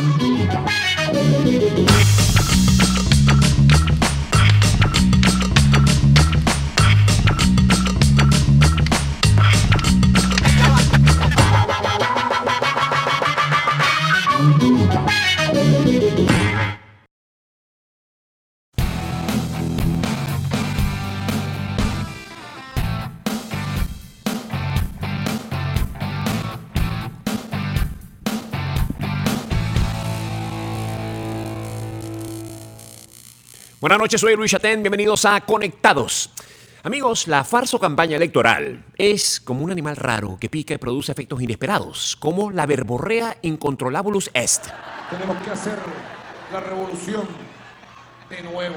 Buenas noches, soy Luis Chatén, bienvenidos a Conectados. Amigos, la farsa campaña electoral es como un animal raro que pica y produce efectos inesperados, como la verborrea incontrolabulus est. Tenemos que hacer la revolución de nuevo.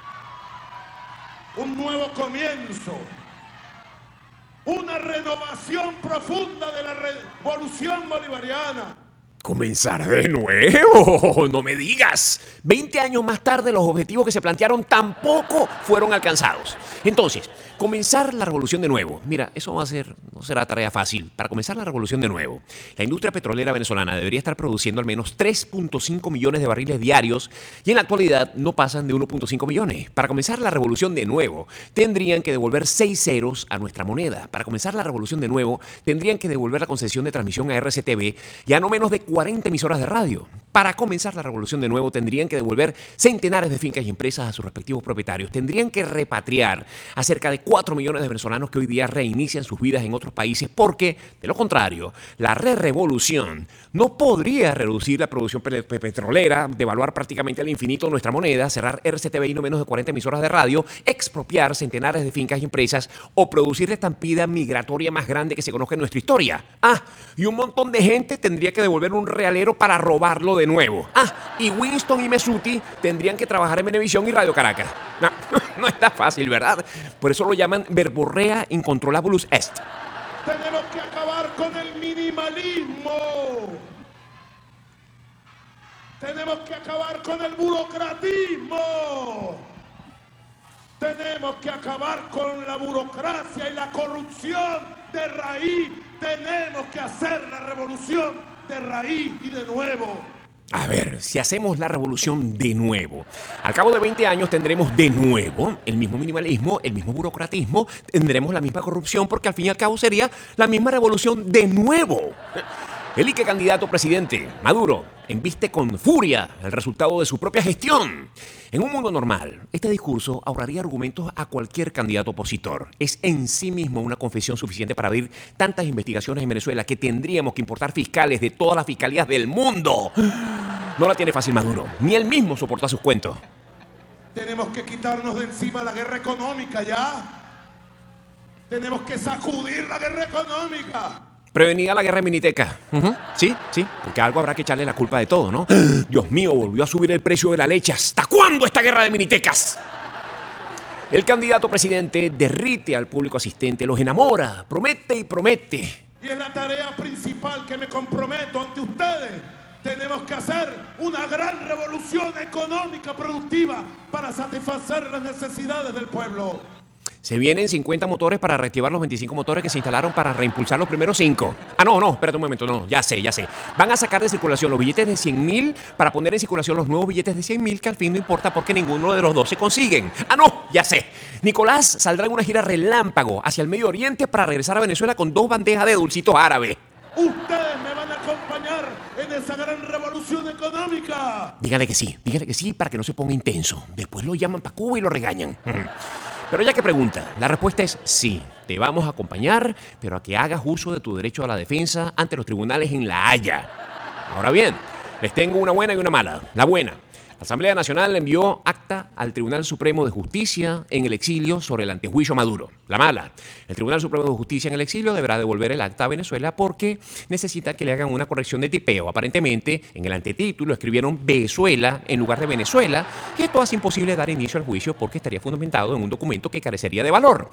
Un nuevo comienzo. Una renovación profunda de la revolución bolivariana. ¿Comenzar de nuevo? No me digas. 20 años más tarde los objetivos que se plantearon tampoco fueron alcanzados. Entonces, comenzar la revolución de nuevo. Mira, eso no será tarea fácil. Para comenzar la revolución de nuevo, la industria petrolera venezolana debería estar produciendo al menos 3.5 millones de barriles diarios y en la actualidad no pasan de 1.5 millones. Para comenzar la revolución de nuevo, tendrían que devolver 6 ceros a nuestra moneda. Para comenzar la revolución de nuevo, tendrían que devolver la concesión de transmisión a RCTV y a no menos de 40 emisoras de radio. Para comenzar la revolución de nuevo, tendrían que devolver centenares de fincas y empresas a sus respectivos propietarios. Tendrían que repatriar a cerca de 4 millones de venezolanos que hoy día reinician sus vidas en otros países porque, de lo contrario, la revolución no podría reducir la producción petrolera, devaluar prácticamente al infinito nuestra moneda, cerrar RCTV y no menos de 40 emisoras de radio, expropiar centenares de fincas y empresas o producir la estampida migratoria más grande que se conozca en nuestra historia. Y un montón de gente tendría que devolver un realero para robarlo de nuevo. Y Winston y Mesuti tendrían que trabajar en Venevisión y Radio Caracas. No está fácil, ¿verdad? Por eso lo llaman verborrea incontrolabulus est. Tenemos que acabar con el minimalismo. Tenemos que acabar con el burocratismo. Tenemos que acabar con la burocracia y la corrupción de raíz. Tenemos que hacer la revolución de raíz y de nuevo. A ver, si hacemos la revolución de nuevo, al cabo de 20 años tendremos de nuevo el mismo minimalismo, el mismo burocratismo, tendremos la misma corrupción porque al fin y al cabo sería la misma revolución de nuevo. El Ike candidato presidente, Maduro, embiste con furia el resultado de su propia gestión. En un mundo normal, este discurso ahorraría argumentos a cualquier candidato opositor. Es en sí mismo una confesión suficiente para abrir tantas investigaciones en Venezuela que tendríamos que importar fiscales de todas las fiscalías del mundo. No la tiene fácil Maduro, ni él mismo soporta sus cuentos. Tenemos que quitarnos de encima la guerra económica ya. Tenemos que sacudir la guerra económica. Prevenida la guerra de Miniteca. Sí, porque algo habrá que echarle la culpa de todo, ¿no? Dios mío, volvió a subir el precio de la leche. ¿Hasta cuándo esta guerra de Minitecas? El candidato presidente derrite al público asistente, los enamora, promete y promete. Y es la tarea principal que me comprometo ante ustedes. Tenemos que hacer una gran revolución económica productiva para satisfacer las necesidades del pueblo. Se vienen 50 motores para reactivar los 25 motores que se instalaron para reimpulsar los primeros 5. No, espérate un momento, no, ya sé. Van a sacar de circulación los billetes de 100.000 para poner en circulación los nuevos billetes de 100.000 que al fin no importa porque ninguno de los dos se consiguen. Ya sé. Nicolás saldrá en una gira relámpago hacia el Medio Oriente para regresar a Venezuela con 2 bandejas de dulcitos árabes. Ustedes me van a acompañar en esa gran revolución económica. Dígale que sí para que no se ponga intenso. Después lo llaman para Cuba y lo regañan. Pero ya que pregunta, la respuesta es sí. Te vamos a acompañar, pero a que hagas uso de tu derecho a la defensa ante los tribunales en La Haya. Ahora bien, les tengo una buena y una mala. La buena. La Asamblea Nacional envió acta al Tribunal Supremo de Justicia en el exilio sobre el antejuicio a Maduro. La mala. El Tribunal Supremo de Justicia en el exilio deberá devolver el acta a Venezuela porque necesita que le hagan una corrección de tipeo. Aparentemente, en el antetítulo escribieron Venezuela en lugar de Venezuela, y esto hace imposible dar inicio al juicio porque estaría fundamentado en un documento que carecería de valor.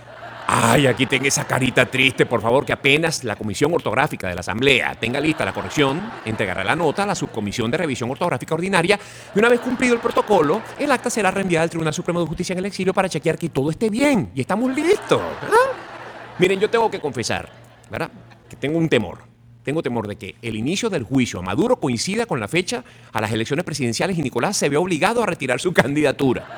Aquí tenga esa carita triste, por favor, que apenas la Comisión Ortográfica de la Asamblea tenga lista la corrección, entregará la nota a la Subcomisión de Revisión Ortográfica Ordinaria y una vez cumplido el protocolo, el acta será reenviada al Tribunal Supremo de Justicia en el exilio para chequear que todo esté bien y estamos listos. Miren, yo tengo que confesar, ¿verdad?, que tengo un temor. tengo temor de que el inicio del juicio a Maduro coincida con la fecha a las elecciones presidenciales y Nicolás se ve obligado a retirar su candidatura.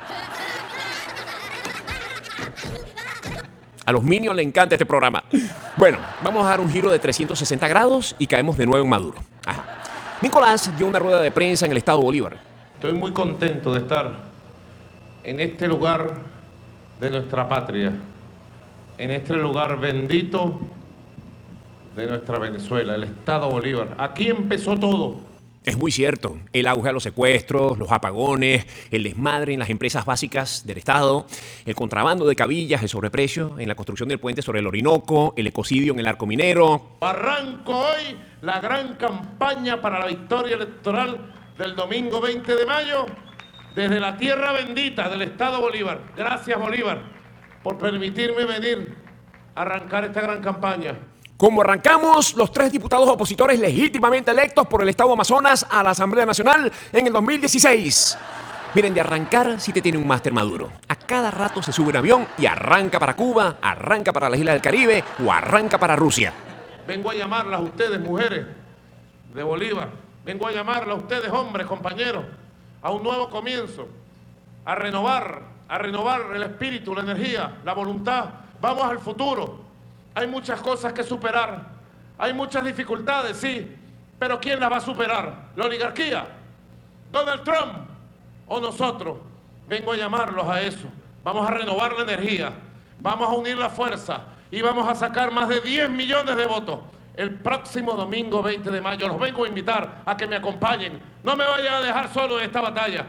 A los Minions les encanta este programa. Bueno, vamos a dar un giro de 360 grados y caemos de nuevo en Maduro. Ajá. Nicolás dio una rueda de prensa en el estado Bolívar. Estoy muy contento de estar en este lugar de nuestra patria, en este lugar bendito de nuestra Venezuela, el estado Bolívar. Aquí empezó todo. Es muy cierto, el auge de los secuestros, los apagones, el desmadre en las empresas básicas del Estado, el contrabando de cabillas, el sobreprecio en la construcción del puente sobre el Orinoco, el ecocidio en el arco minero. Arranco hoy la gran campaña para la victoria electoral del domingo 20 de mayo desde la tierra bendita del estado Bolívar. Gracias, Bolívar, por permitirme venir a arrancar esta gran campaña. Como arrancamos los 3 diputados opositores legítimamente electos por el Estado Amazonas a la Asamblea Nacional en el 2016. Miren, de arrancar sí te tiene un máster Maduro. A cada rato se sube un avión y arranca para Cuba, arranca para las Islas del Caribe o arranca para Rusia. Vengo a llamarlas a ustedes, mujeres de Bolívar. Vengo a llamarlas a ustedes, hombres, compañeros, a un nuevo comienzo, a renovar el espíritu, la energía, la voluntad. Vamos al futuro. Hay muchas cosas que superar, hay muchas dificultades, sí, pero ¿quién las va a superar? ¿La oligarquía? ¿Donald Trump? ¿O nosotros? Vengo a llamarlos a eso. Vamos a renovar la energía, vamos a unir la fuerza y vamos a sacar más de 10 millones de votos el próximo domingo 20 de mayo. Los vengo a invitar a que me acompañen. No me vayan a dejar solo en esta batalla.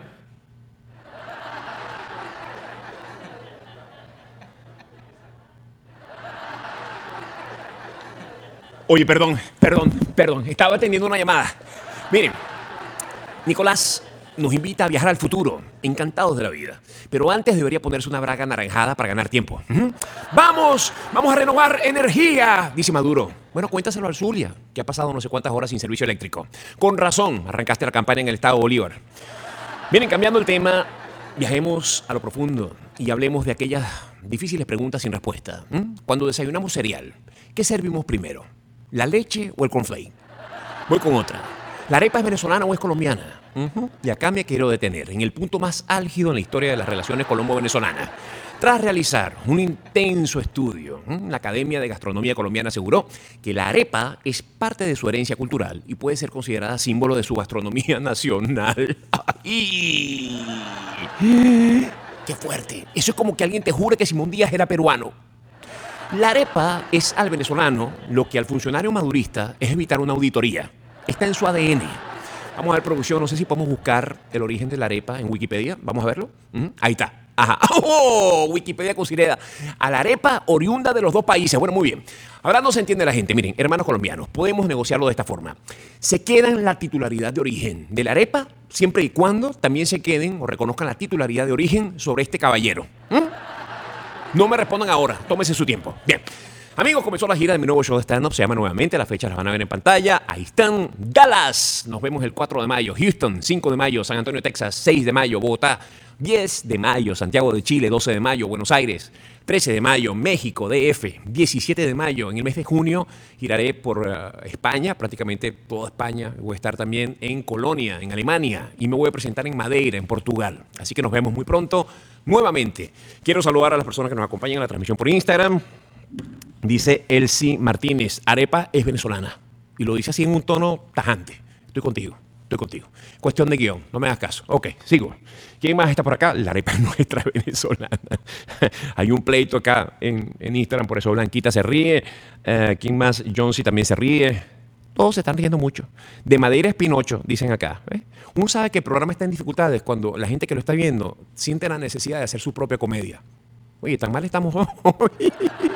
Oye, perdón, estaba atendiendo una llamada. Miren, Nicolás nos invita a viajar al futuro, encantados de la vida. Pero antes debería ponerse una braga anaranjada para ganar tiempo. ¡Vamos a renovar energía!, dice Maduro. Bueno, cuéntaselo al Zulia, que ha pasado no sé cuántas horas sin servicio eléctrico. Con razón, arrancaste la campaña en el estado Bolívar. Miren, cambiando el tema, viajemos a lo profundo y hablemos de aquellas difíciles preguntas sin respuesta. Cuando desayunamos cereal, ¿qué servimos primero? ¿La leche o el cornflake? Voy con otra. ¿La arepa es venezolana o es colombiana? Y acá me quiero detener en el punto más álgido en la historia de las relaciones colombo-venezolanas. Tras realizar un intenso estudio, la Academia de Gastronomía Colombiana aseguró que la arepa es parte de su herencia cultural y puede ser considerada símbolo de su gastronomía nacional. ¡Ay! ¡Qué fuerte! Eso es como que alguien te jure que Simón Díaz era peruano. La arepa es al venezolano lo que al funcionario madurista es evitar una auditoría. Está en su ADN. Vamos a ver, producción, no sé si podemos buscar el origen de la arepa en Wikipedia. Vamos a verlo. Ahí está. Ajá. ¡Oh! Wikipedia considera a la arepa oriunda de los 2 países. Bueno, muy bien. Ahora no se entiende la gente. Miren, hermanos colombianos, podemos negociarlo de esta forma. Se queda en la titularidad de origen de la arepa siempre y cuando también se queden o reconozcan la titularidad de origen sobre este caballero. No me respondan ahora, tómese su tiempo. Bien, amigos, comenzó la gira de mi nuevo show de stand-up, se llama Nuevamente, las fechas las van a ver en pantalla. Ahí están, Dallas, nos vemos el 4 de mayo, Houston, 5 de mayo, San Antonio, Texas, 6 de mayo, Bogotá, 10 de mayo, Santiago de Chile, 12 de mayo, Buenos Aires, 13 de mayo, México, DF, 17 de mayo. En el mes de junio giraré por España, prácticamente toda España. Voy a estar también en Colonia, en Alemania, y me voy a presentar en Madeira, en Portugal. Así que nos vemos muy pronto nuevamente. Quiero saludar a las personas que nos acompañan en la transmisión por Instagram. Dice Elsie Martínez, arepa es venezolana. Y lo dice así en un tono tajante. Estoy contigo. Cuestión de guión, no me hagas caso. Ok, sigo. ¿Quién más está por acá? La arepa nuestra venezolana. Hay un pleito acá en Instagram, por eso Blanquita se ríe. ¿Quién más? Jonsi también se ríe. Todos se están riendo mucho. De Madeira es Pinocho, dicen acá. Uno sabe que el programa está en dificultades cuando la gente que lo está viendo siente la necesidad de hacer su propia comedia. Oye, tan mal estamos hoy.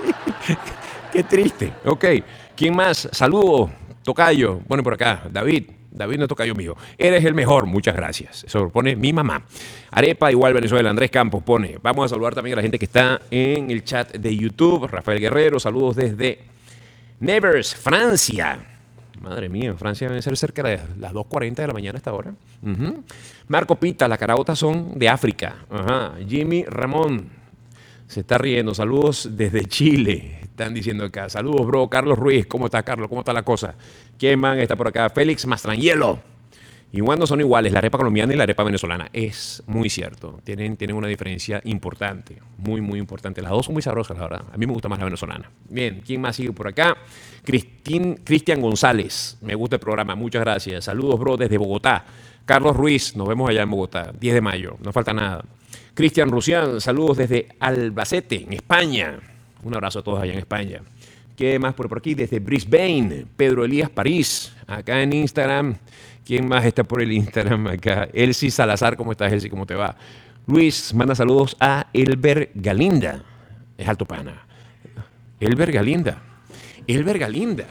Qué triste. Ok, ¿quién más? Saludos, tocayo. Bueno, por acá, David no es tocayo mío. Eres el mejor, muchas gracias. Eso lo pone mi mamá. Arepa igual Venezuela, Andrés Campos pone. Vamos a saludar también a la gente que está en el chat de YouTube. Rafael Guerrero, saludos desde Nevers, Francia. Madre mía, en Francia deben ser cerca de las 2:40 de la mañana a esta hora. Marco Pita, las caraotas son de África. Jimmy Ramón se está riendo. Saludos desde Chile. Están diciendo acá. Saludos, bro. Carlos Ruiz. ¿Cómo está, Carlos? ¿Cómo está la cosa? ¿Quién más está por acá? Félix Mastrangelo. Y cuando son iguales, la arepa colombiana y la arepa venezolana. Es muy cierto. Tienen una diferencia importante. Muy, muy importante. Las dos son muy sabrosas, la verdad. A mí me gusta más la venezolana. Bien, ¿quién más sigue por acá? Cristian González. Me gusta el programa. Muchas gracias. Saludos, bro, desde Bogotá. Carlos Ruiz. Nos vemos allá en Bogotá. 10 de mayo. No falta nada. Cristian Rusián. Saludos desde Albacete, en España. Un abrazo a todos allá en España. ¿Qué más por aquí? Desde Brisbane. Pedro Elías París. Acá en Instagram. ¿Quién más está por el Instagram acá? Elsie Salazar, ¿cómo estás, Elsie? ¿Cómo te va? Luis manda saludos a Elber Galinda. Es alto pana. Elber Galinda. Elber Galinda.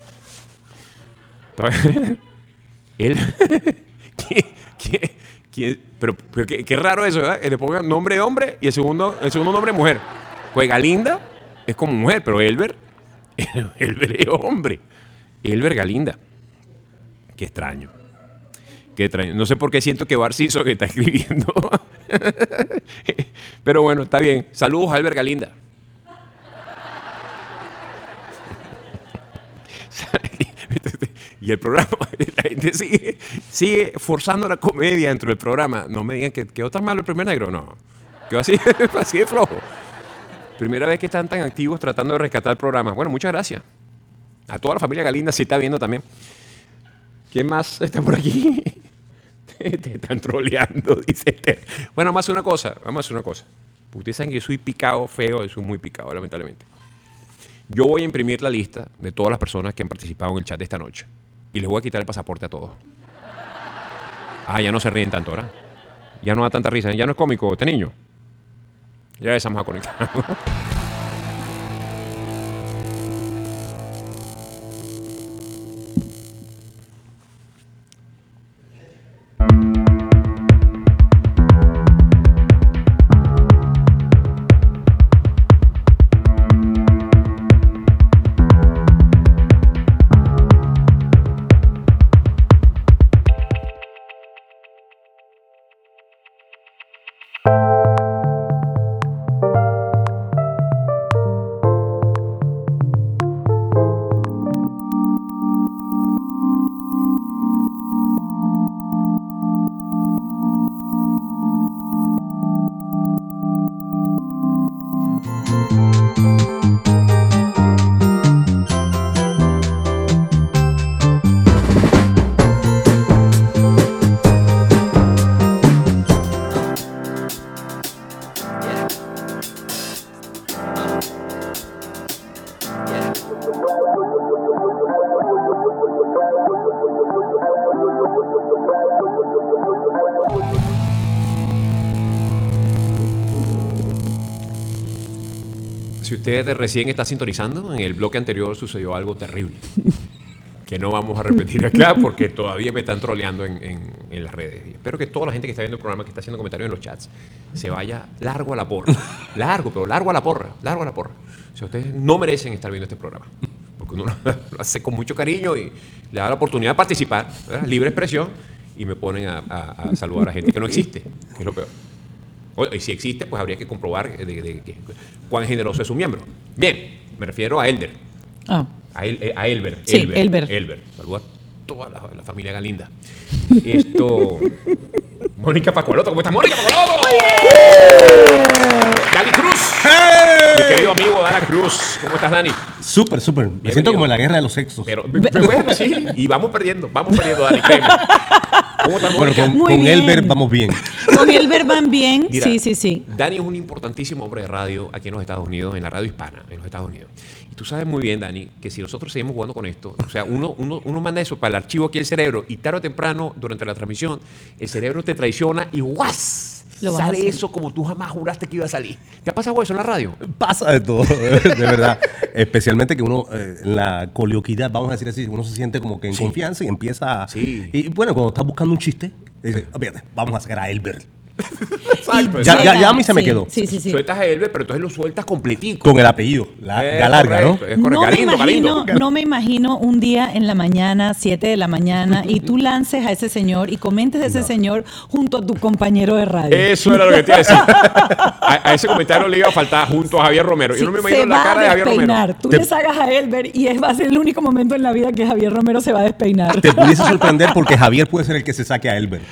Pero qué raro eso, ¿verdad? Que le pongan nombre de hombre y el segundo nombre de mujer. Pues Galinda es como mujer, pero Elber es hombre. Elber Galinda. Qué extraño. No sé por qué siento que Barciso que está escribiendo. Pero bueno, está bien. Saludos a Albert Galinda. Y el programa, la gente sigue forzando la comedia dentro del programa. No me digan que quedó tan malo el primer negro. No. Quedó así de flojo. Primera vez que están tan activos tratando de rescatar el programa. Bueno, muchas gracias. A toda la familia Galinda sí está viendo también. ¿Quién más está por aquí? Te están troleando, dice Esther. Bueno, vamos a hacer una cosa. Ustedes saben que yo soy picado, feo, yo soy muy picado, lamentablemente. Yo voy a imprimir la lista de todas las personas que han participado en el chat de esta noche. Y les voy a quitar el pasaporte a todos. Ya no se ríen tanto, ¿verdad? Ya no da tanta risa, ya no es cómico este niño. Ya empezamos a conectar. Si usted recién está sintonizando, en el bloque anterior sucedió algo terrible que no vamos a repetir acá porque todavía me están troleando en las redes. Y espero que toda la gente que está viendo el programa, que está haciendo comentarios en los chats, se vaya largo a la porra. Largo a la porra. O sea, ustedes no merecen estar viendo este programa porque uno lo hace con mucho cariño y le da la oportunidad de participar, ¿verdad? Libre expresión, y me ponen a saludar a gente que no existe, que es lo peor. Y si existe, pues habría que comprobar cuán generoso es su miembro. Bien, me refiero a Elder. A Elber. Sí, Elber. Saluda a toda la familia Galinda. Mónica Pacoloto, ¿cómo estás, Mónica Pacoloto? Dani Cruz. Mi querido amigo Dana Cruz. ¿Cómo estás, Dani? Súper. Me siento como en la guerra de los sexos. Pero bueno, sí. Y vamos perdiendo, Dani, créeme. ¿Cómo estás, Mónica? Bueno, con Elber vamos bien. Con Elber van bien. Mira, Sí. Dani es un importantísimo hombre de radio aquí en los Estados Unidos, en la radio hispana, en los Estados Unidos. Y tú sabes muy bien, Dani, que si nosotros seguimos jugando con esto, o sea, uno manda eso para el archivo aquí del cerebro y tarde o temprano, durante la transmisión, el cerebro te traiciona y ¡guas! Sale eso como tú jamás juraste que iba a salir. ¿Te ha pasado eso en la radio? Pasa de todo, de verdad. Especialmente que uno, en la coloquialidad, vamos a decir así, uno se siente como que en confianza y empieza a... Sí. Y bueno, cuando estás buscando un chiste, dices, fíjate, vamos a sacar a Elber. Exacto. Ya a mí se me quedó. Sí. Sueltas a Elber, pero entonces lo sueltas completico. Con el apellido, Galarga, ¿no? Es correcto. Galindo. No me imagino un día en la mañana, 7 de la mañana, y tú lances a ese señor y comentes a ese señor junto a tu compañero de radio. Eso era lo que te iba a decir. A ese comentario le iba a faltar junto a Javier Romero. Yo no me imagino la cara de Javier Romero. Tú le sacas a Elber y va a ser el único momento en la vida que Javier Romero se va a despeinar. Te pudiese sorprender porque Javier puede ser el que se saque a Elber.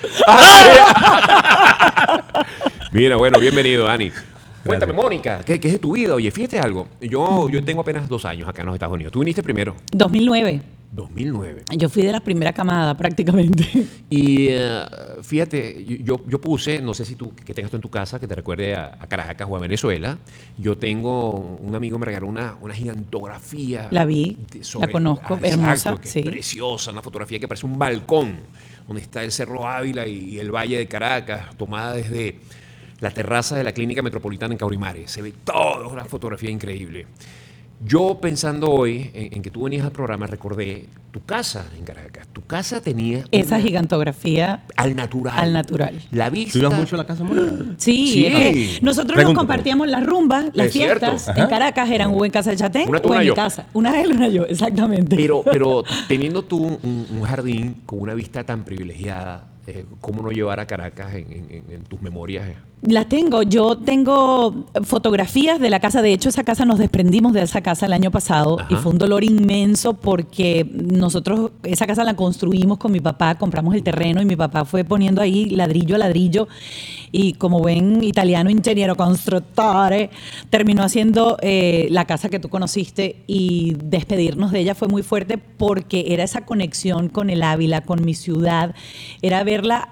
Mira, bueno, bienvenido, Dani. Cuéntame, Mónica, ¿qué es de tu vida? Oye, fíjate algo. Yo tengo apenas 2 años acá en los Estados Unidos. Tú viniste primero. 2009. 2009. Yo fui de la primera camada prácticamente. Y fíjate, yo puse, no sé si tú, que tengas tú en tu casa, que te recuerde a Caracas o a Venezuela. Yo tengo, un amigo me regaló una gigantografía. La vi, la conozco, hermosa, que sí. Preciosa, una fotografía que parece un balcón, donde está el Cerro Ávila y el Valle de Caracas, tomada desde la terraza de la Clínica Metropolitana en Caurimare. Se ve todo, una fotografía increíble. Yo pensando hoy en que tú venías al programa, recordé tu casa en Caracas. Tu casa tenía Esa gigantografía al natural. al natural. La vista. ¿Tú ibas mucho a la casa, Mónica? Sí, Sí. nosotros Pregunto, nos compartíamos las rumbas, las Es cierto. fiestas Ajá. en Caracas eran o en casa de Chatén Una tú, o en una mi yo. casa. Una de él, una yo, exactamente. Pero teniendo tú un jardín con una vista tan privilegiada, ¿cómo no llevar a Caracas en tus memorias? Las tengo. Yo tengo fotografías de la casa. De hecho, esa casa nos desprendimos de esa casa el año pasado. Ajá. Y fue un dolor inmenso porque nosotros esa casa la construimos con mi papá, compramos el terreno y mi papá fue poniendo ahí ladrillo a ladrillo. Y como buen italiano ingeniero constructore, terminó haciendo la casa que tú conociste, y despedirnos de ella fue muy fuerte porque era esa conexión con el Ávila, con mi ciudad, era verla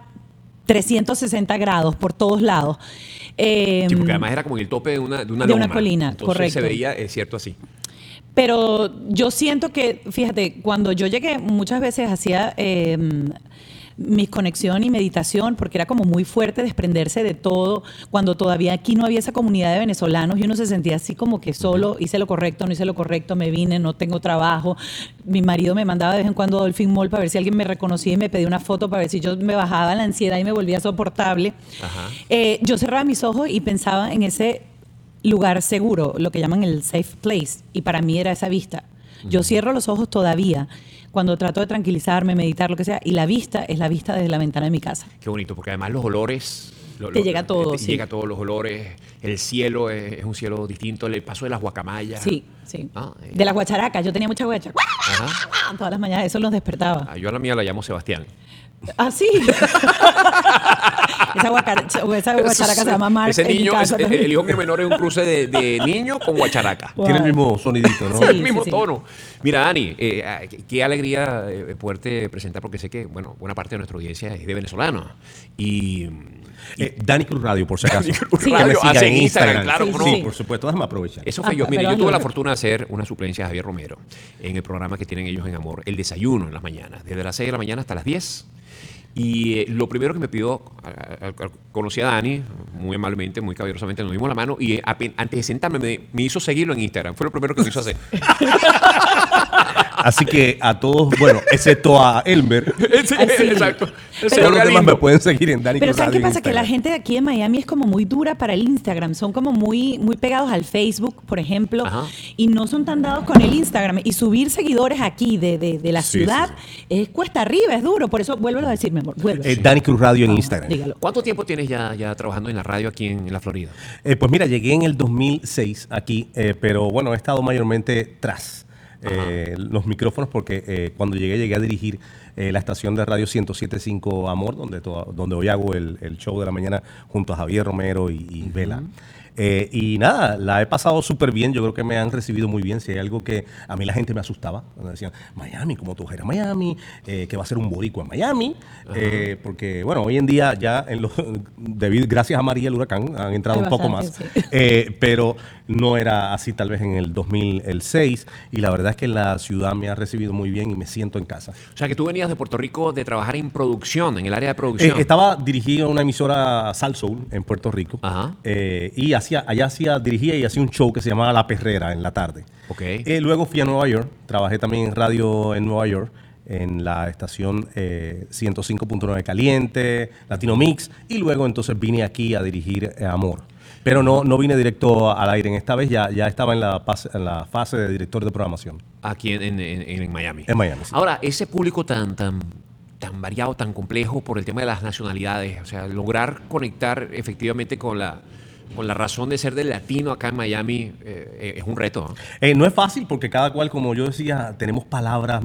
360 grados por todos lados. Sí, porque además era como en el tope de una loma. colina, Entonces correcto. se veía, es cierto, así. Pero yo siento que, fíjate, cuando yo llegué muchas veces hacía mi conexión y meditación, porque era como muy fuerte desprenderse de todo, cuando todavía aquí no había esa comunidad de venezolanos y uno se sentía así como que solo, hice lo correcto, no hice lo correcto, me vine, no tengo trabajo. Mi marido me mandaba de vez en cuando a Dolphin Mall para ver si alguien me reconocía y me pedía una foto para ver si yo me bajaba la ansiedad y me volvía soportable. Ajá. Yo cerraba mis ojos y pensaba en ese lugar seguro, lo que llaman el safe place, y para mí era esa vista. Yo cierro los ojos todavía cuando trato de tranquilizarme, meditar, lo que sea, y la vista es la vista desde la ventana de mi casa. Qué bonito, porque además los olores... Te llega todo, te sí. llega todos los olores, el cielo es un cielo distinto, el paso de las guacamayas. Sí. Ah, De las guacharacas, yo tenía mucha guacha. Ajá. Todas las mañanas, eso los despertaba. Yo a la mía la llamo Sebastián. Ah, sí. esa guacharaca se llama Mark Ese en mi niño, casa también. el hijo mío menor es un cruce de niño con guacharaca. Wow. Tiene el mismo sonidito, ¿no? Sí. El mismo tono. Mira, Dani, qué alegría poderte presentar, porque sé que, bueno, buena parte de nuestra audiencia es de venezolanos. Y Dani Cruz Radio, por si acaso. Cruz Que me Radio, siga hace en Instagram, claro, Sí, ¿cómo sí, no? Sí, por supuesto. Déjame aprovechar. Eso fue yo. Ah, Mira, pero yo tuve la hazlo. fortuna de hacer una suplencia de Javier Romero en el programa que tienen ellos en Amor, el desayuno en las mañanas, desde las 6 de la mañana hasta las 10. Y lo primero que me pidió, conocí a Dani, muy amablemente, muy caballerosamente, nos dimos la mano, y antes de sentarme me hizo seguirlo en Instagram. Fue lo primero que me hizo hacer. Así que a todos, bueno, excepto a Elmer, Sí, Así. exacto. El todos señor los demás Galindo. me pueden seguir en Dani Pero Cruz ¿sabes Radio qué en pasa? Que la Instagram. gente de aquí de Miami es como muy dura para el Instagram. Son como muy pegados al Facebook, por ejemplo, Ajá. y no son tan dados con el Instagram. Y subir seguidores aquí de la Sí, ciudad sí, es cuesta arriba, es duro. Por eso, vuélvelo a decir, mi amor. Vuelve. Dani Cruz Radio en Instagram. Dígalo. ¿Cuánto tiempo tienes ya trabajando en la radio aquí en la Florida? Pues mira, llegué en el 2006 aquí, pero bueno, he estado mayormente tras los micrófonos porque cuando llegué a dirigir la estación de radio 107.5 Amor, donde hoy hago el show de la mañana junto a Javier Romero y Vela. Y nada, la he pasado súper bien. Yo creo que me han recibido muy bien. Si hay algo que a mí la gente me asustaba, cuando decían, Miami, ¿cómo tú vas a ir a Miami? Que va a ser un boricua en Miami. Porque, bueno, hoy en día ya, gracias a María el huracán, han entrado Hay un poco más. bastante, sí. Pero no era así tal vez en el 2006. Y la verdad es que la ciudad me ha recibido muy bien y me siento en casa. O sea, que tú venías de Puerto Rico de trabajar en producción, en el área de producción. Estaba dirigido a una emisora Sal Soul en Puerto Rico. Ajá. Y dirigía y hacía un show que se llamaba La Perrera en la tarde. Ok. Luego fui a Nueva York, trabajé también en radio en Nueva York. en la estación 105.9 Caliente, Latino Mix, y luego entonces vine aquí a dirigir Amor. Pero no vine directo al aire. En esta vez ya estaba en la fase de director de programación. Aquí en Miami. En Miami, sí. Ahora, ese público tan variado, tan complejo por el tema de las nacionalidades, o sea, lograr conectar efectivamente con la razón de ser del latino acá en Miami es un reto, ¿no? No es fácil porque cada cual, como yo decía, tenemos palabras,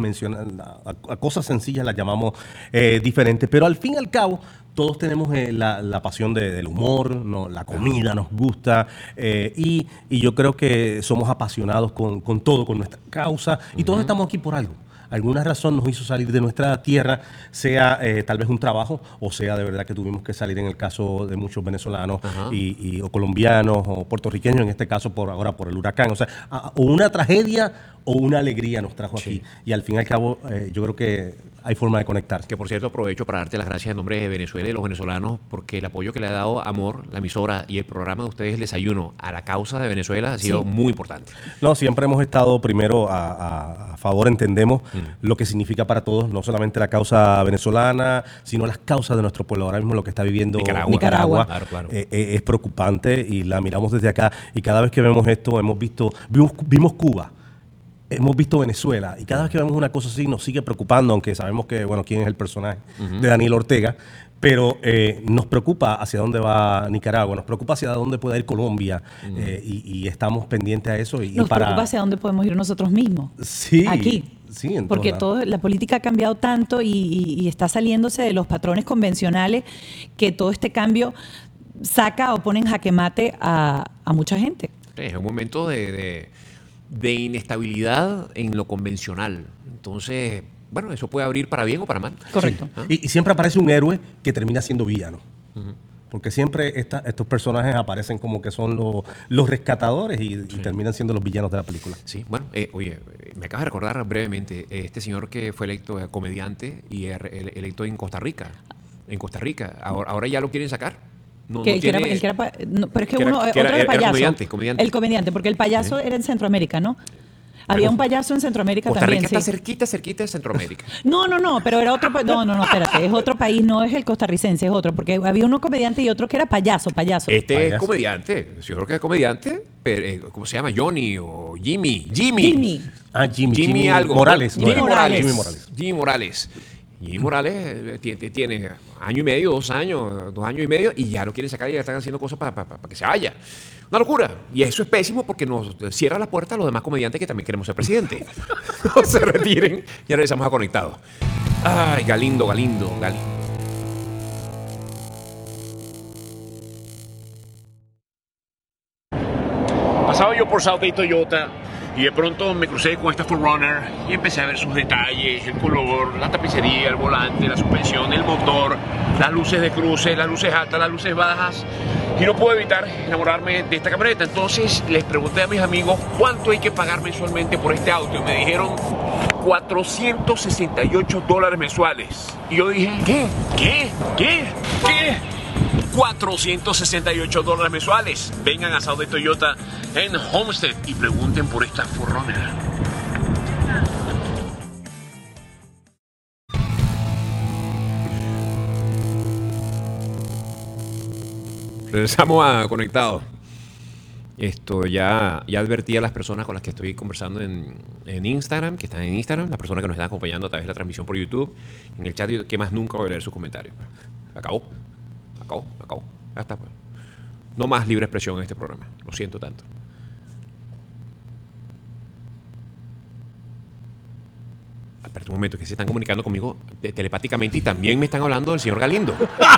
a cosas sencillas las llamamos diferentes, pero al fin y al cabo todos tenemos la pasión del humor, ¿no? La comida nos gusta y yo creo que somos apasionados con todo, con nuestra causa y todos estamos aquí por algo. Alguna razón nos hizo salir de nuestra tierra, sea tal vez un trabajo o sea de verdad que tuvimos que salir en el caso de muchos venezolanos o colombianos o puertorriqueños, en este caso por el huracán. O sea, o una tragedia o una alegría nos trajo aquí. Y al fin y al cabo yo creo que hay forma de conectar. Que por cierto aprovecho para darte las gracias en nombre de Venezuela y los venezolanos porque el apoyo que le ha dado Amor, la emisora y el programa de ustedes, el desayuno, a la causa de Venezuela ha sido muy importante. No, siempre hemos estado primero a favor, entendemos lo que significa para todos, no solamente la causa venezolana, sino las causas de nuestro pueblo. Ahora mismo lo que está viviendo Nicaragua. Claro. Es preocupante y la miramos desde acá y cada vez que vemos esto vimos Cuba. Hemos visto Venezuela y cada vez que vemos una cosa así nos sigue preocupando, aunque sabemos que, quién es el personaje de Daniel Ortega, pero nos preocupa hacia dónde va Nicaragua, nos preocupa hacia dónde puede ir Colombia y estamos pendientes a eso. Nos preocupa hacia dónde podemos ir nosotros mismos. Sí. Aquí. Sí, porque la política ha cambiado tanto y está saliéndose de los patrones convencionales que todo este cambio saca o pone en jaque mate a mucha gente. Es un momento de inestabilidad en lo convencional. Entonces, eso puede abrir para bien o para mal. Correcto. Sí. Y siempre aparece un héroe que termina siendo villano. Porque siempre estos personajes aparecen como que son los rescatadores y terminan siendo los villanos de la película. Sí, oye, me acabas de recordar brevemente este señor que fue electo comediante y electo en Costa Rica. En Costa Rica. Ahora ya lo quieren sacar. Pero es que otro era payaso. Comediante. El comediante, porque el payaso era en Centroamérica, ¿no? Había un payaso en Centroamérica Costa también. Rica está cerquita de Centroamérica. No, pero era otro país. No, espérate, es otro país, no es el costarricense, es otro, porque había uno comediante y otro que era payaso. Es comediante, yo creo que es comediante, pero ¿cómo se llama? Johnny o Jimmy. Jimmy algo. Morales. Jimmy Morales. Jimmy Morales tiene año y medio, 2 años, 2 años y medio, y ya lo quieren sacar y ya están haciendo cosas para que se vaya. Una locura. Y eso es pésimo porque nos cierra la puerta a los demás comediantes que también queremos ser presidente. No se retiren y regresamos a Conectados. Ay, Galindo. Pasaba yo por Southgate Toyota y de pronto me crucé con esta 4Runner y empecé a ver sus detalles, el color, la tapicería, el volante, la suspensión, el motor, las luces de cruce, las luces altas, las luces bajas. Y no puedo evitar enamorarme de esta camioneta. Entonces les pregunté a mis amigos cuánto hay que pagar mensualmente por este auto. Y me dijeron $468 mensuales. Y yo dije, ¿qué? $468 mensuales. Vengan a Southgate Toyota en Homestead y pregunten por esta 4Runner. Regresamos a Conectados. Ya advertí a las personas con las que estoy conversando en Instagram, que están en Instagram, las personas que nos están acompañando a través de la transmisión por YouTube, en el chat, que más nunca voy a leer sus comentarios. Acabó. Ya está. No más libre expresión en este programa. Lo siento tanto. Espera un momento, que se están comunicando conmigo telepáticamente y también me están hablando del señor Galindo.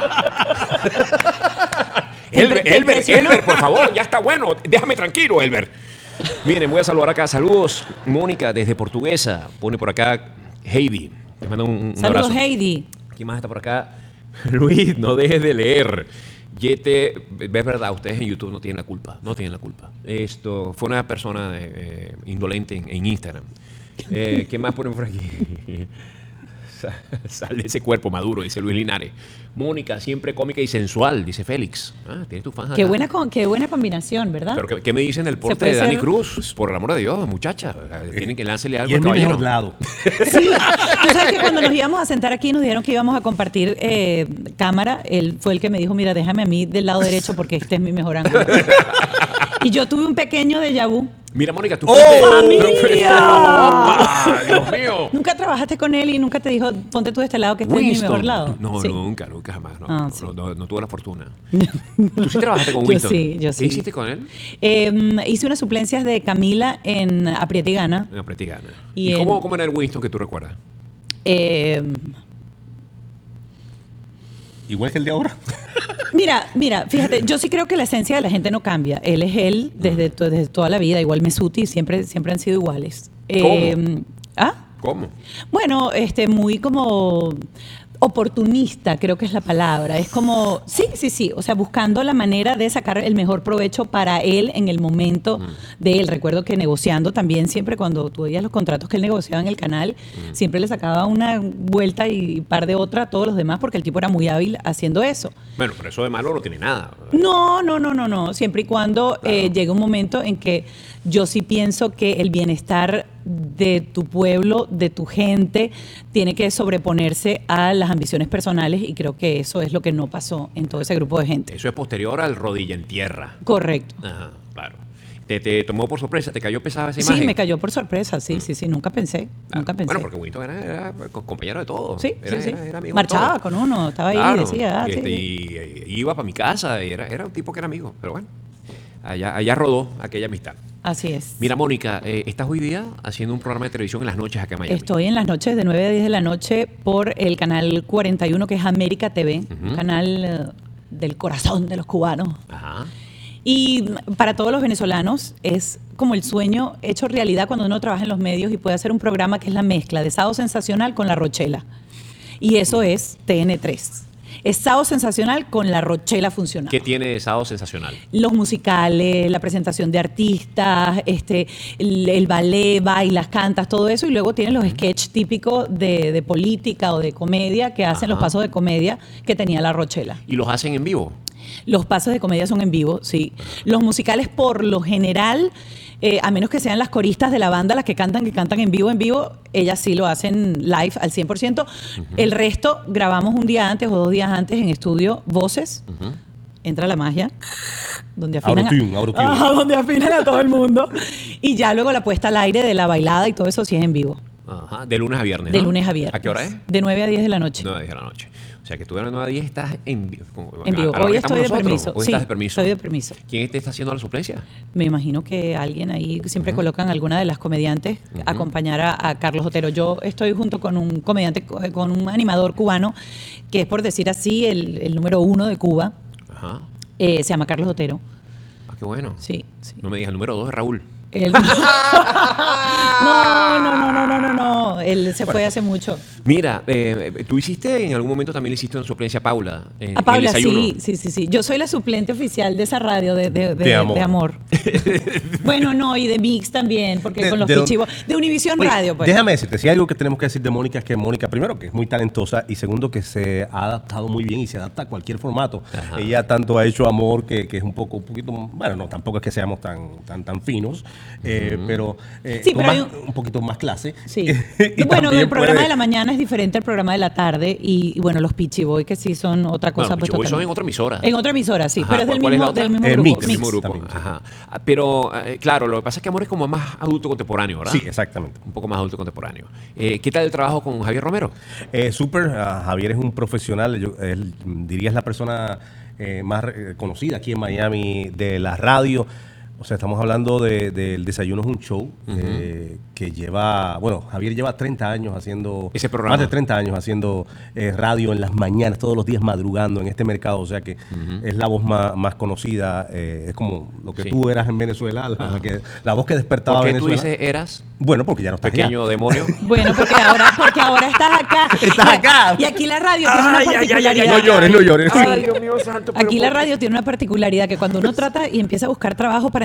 Elber, por favor, ya está bueno. Déjame tranquilo, Elber. Miren, voy a saludar acá. Saludos, Mónica, desde Portuguesa. Pone por acá Heidi. Les mando un saludos, abrazo. Heidi. ¿Quién más está por acá? Luis, no dejes de leer. Yete, es verdad, ustedes en YouTube no tienen la culpa. Esto fue una persona indolente en Instagram. ¿Qué más ponen por aquí? Sal de ese cuerpo maduro, dice Luis Linares. Mónica, siempre cómica y sensual, dice Félix. Tienes tu fan acá. Qué buena combinación, ¿verdad? Pero ¿qué me dicen del porte puede de Dani ser- Cruz? Por el amor de Dios, muchacha. Tienen que lanzarle algo Y es al mi caballero. mejor lado. Sí, tú sabes que cuando nos íbamos a sentar aquí nos dijeron que íbamos a compartir cámara. Él fue el que me dijo, mira, déjame a mí del lado derecho porque este es mi mejor ángulo. Y yo tuve un pequeño déjà vu. Mira, Mónica, tú ¡Familia! ¡Opa! ¡Dios mío! ¿Nunca trabajaste con él y nunca te dijo, ponte tú de este lado que este es mi Winston. mejor lado? No, Sí. nunca jamás. No, Sí. no tuve la fortuna. ¿Tú sí trabajaste con Yo Winston? sí. ¿Qué hiciste con él? Hice unas suplencias de Camila en Aprieta y Gana. En Apretigana. Y ¿Y en- cómo era el Winston que tú recuerdas? Igual que el de ahora. Mira, fíjate, yo sí creo que la esencia de la gente no cambia. Él es él desde toda la vida, igual Mesuti, siempre han sido iguales. ¿Cómo? ¿Ah? ¿Cómo? Bueno, muy como oportunista, creo que es la palabra. Es como, sí, o sea, buscando la manera de sacar el mejor provecho para él en el momento de él. Recuerdo que negociando también, siempre cuando tú veías los contratos que él negociaba en el canal, siempre le sacaba una vuelta y par de otra a todos los demás porque el tipo era muy hábil haciendo eso. Bueno, pero eso de malo no tiene nada. No. Siempre y cuando llegue un momento en que yo sí pienso que el bienestar de tu pueblo, de tu gente, tiene que sobreponerse a las ambiciones personales y creo que eso es lo que no pasó en todo ese grupo de gente. Eso es posterior al rodilla en tierra. Correcto. Ajá, claro. ¿Te tomó por sorpresa? ¿Te cayó pesada esa imagen? Sí, me cayó por sorpresa, sí, nunca pensé. Bueno, porque Winston era compañero de todo. Sí. Era amigo de Marchaba todo. con uno, estaba ahí y decía, sí. Y iba para mi casa, y era un tipo que era amigo, pero bueno, allá rodó aquella amistad. Así es. Mira, Mónica, estás hoy día haciendo un programa de televisión en las noches acá en Miami. Estoy en las noches de 9 a 10 de la noche por el canal 41, que es América TV, un canal del corazón de los cubanos. Ajá. Y para todos los venezolanos es como el sueño hecho realidad cuando uno trabaja en los medios y puede hacer un programa que es la mezcla de Sábado Sensacional con La Rochela. Y eso es TN3. Es Sábado Sensacional con La Rochela funcional. ¿Qué tiene de Sábado Sensacional? Los musicales, la presentación de artistas, el ballet, bailas, cantas, todo eso. Y luego tienen los sketches típicos de política o de comedia que hacen los pasos de comedia que tenía La Rochela. ¿Y los hacen en vivo? Los pasos de comedia son en vivo, sí. Los musicales, por lo general, a menos que sean las coristas de la banda las que cantan en vivo, ellas sí lo hacen live al 100%. El resto grabamos un día antes o 2 días antes en estudio voces. Entra la magia, donde afinan, Autotune. Ajá, donde afinan a todo el mundo. Y ya luego la puesta al aire de la bailada y todo eso sí es en vivo. Ajá. De lunes a viernes, De ¿no? lunes a viernes. ¿A qué hora es? De 9 a 10 de la noche. 9 de la noche. O sea que tú de 9 a 10 estás en vivo. En vivo. Hoy estoy de permiso. Hoy Sí, estás de permiso. estoy de permiso. ¿Quién te está haciendo la suplencia? Me imagino que alguien ahí siempre colocan alguna de las comediantes a acompañar a Carlos Otero. Yo estoy junto con un comediante, con un animador cubano, que es por decir así, el número 1 de Cuba. Ajá. Se llama Carlos Otero. Ah, qué bueno. Sí. No me digas el número 2 de Raúl. No. Él se fue hace mucho. Mira, tú hiciste en algún momento también le hiciste una suplencia a Paula. En A Paula, el desayuno. sí. Yo soy la suplente oficial de esa radio de Amor. amor. Bueno, no, y de Mix también, porque con los pichivos. De Univisión Oye, Radio, pues. Déjame decirte, si hay algo que tenemos que decir de Mónica es que Mónica, primero, que es muy talentosa y segundo, que se ha adaptado muy bien y se adapta a cualquier formato. Ajá. Ella tanto ha hecho amor que es un poquito, bueno, no, tampoco es que seamos tan finos, pero, Sí, con pero hay un poquito más clase. Sí. Y Bueno, también el programa puede- de la mañana es diferente al programa de la tarde y bueno, los Pichiboy que sí son otra cosa. Bueno, pues, Pichiboy son totalmente. en otra emisora. En otra emisora, sí, Ajá, pero es del ¿cuál es la mismo, otra? del mismo El grupo. Mix. El mismo Mix grupo. también, sí. Ajá. Pero, claro, lo que pasa es que Amor es como más adulto contemporáneo, ¿verdad? Sí, exactamente. Un poco más adulto contemporáneo. ¿Qué tal el trabajo con Javier Romero? Súper, Javier es un profesional, él, diría es la persona más conocida aquí en Miami de la radio. O sea, estamos hablando del Desayuno es un show que lleva, bueno, Javier lleva 30 años haciendo, Ese programa. más de 30 años haciendo radio en las mañanas, todos los días madrugando en este mercado. O sea que es la voz más conocida, es como lo que Sí. tú eras en Venezuela, la voz que despertaba ¿Por qué a tú Venezuela. dices eras Bueno, porque ya no estás allá. pequeño demonio? Bueno, porque ahora estás acá. Estás acá. Y aquí la radio tiene una particularidad. No llores. Ay, Dios mío santo. pero Aquí la ¿por qué? radio tiene una particularidad que cuando uno trata y empieza a buscar trabajo para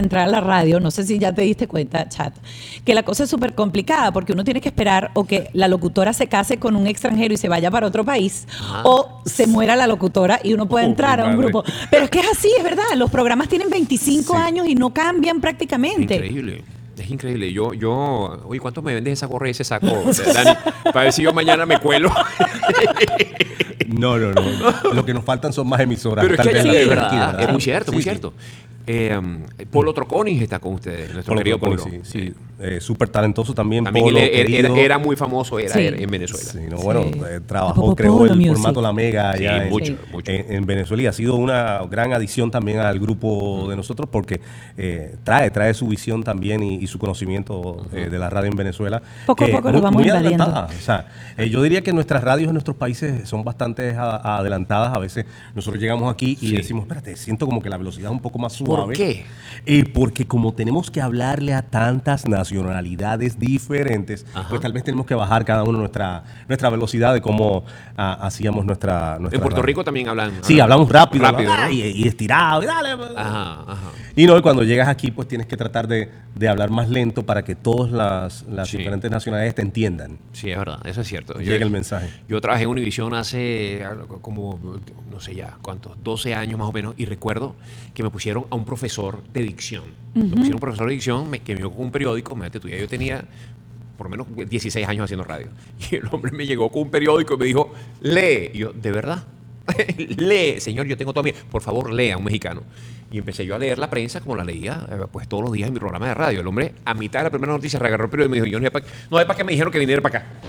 entrar a la radio, no sé si ya te diste cuenta, Chat, que la cosa es súper complicada porque uno tiene que esperar o que la locutora se case con un extranjero y se vaya para otro país, o se muera la locutora y uno puede entrar a un grupo. Pero es que es así, es verdad. Los programas tienen 25 años y no cambian prácticamente. Increíble. Es increíble. Oye, ¿cuánto me vendes esa gorra y ese saco, Dani? Para ver si yo mañana me cuelo. No. Lo que nos faltan son más emisoras. Pero es que Tal vez sí, la ¿verdad? aquí, ¿verdad? Es muy cierto, muy Sí, sí. cierto. Polo Troconis está con ustedes, nuestro Polo querido Troconis, Polo. sí. Súper talentoso también. También Polo, él querido. era muy famoso Sí. en Venezuela. Sí, no, Sí. bueno, trabajó, Polo creó el Music. formato La Mega Sí, allá mucho. en Venezuela y ha sido una gran adición también al grupo de nosotros porque trae su visión también y su conocimiento de la radio en Venezuela. Poco a que poco muy- lo vamos muy invadiendo. adelantada. O sea, yo diría que nuestras radios en nuestros países son bastante adelantadas. A veces nosotros llegamos aquí y decimos, espérate, siento como que la velocidad es un poco más suave. ¿Por qué? Porque como tenemos que hablarle a tantas nacionalidades diferentes, pues tal vez tenemos que bajar cada uno nuestra velocidad de cómo hacíamos nuestra En Puerto radio. Rico también hablan. Sí, hablamos rápido, Rápido, ¿no? ¿no? y estirado, y dale. Ajá. Y no, y cuando llegas aquí, pues tienes que tratar de hablar más lento para que todas las Sí. diferentes nacionalidades te entiendan. Sí, es verdad, eso es cierto. Llega el mensaje. Yo trabajé en Univision hace como, no sé ya cuántos, 12 años más o menos, y recuerdo que me pusieron a un profesor de dicción. Me pusieron un profesor de dicción que me dio con un periódico, imagínate tú, ya yo tenía por lo menos 16 años haciendo radio. Y el hombre me llegó con un periódico y me dijo, lee. Y yo, ¿de verdad? Lee, señor, yo tengo todo mi... Por favor, lea, un mexicano. Y empecé yo a leer la prensa como la leía, pues todos los días en mi programa de radio. El hombre, a mitad de la primera noticia, reagarró el periódico y me dijo, yo no sé para qué me dijeron que viniera para acá.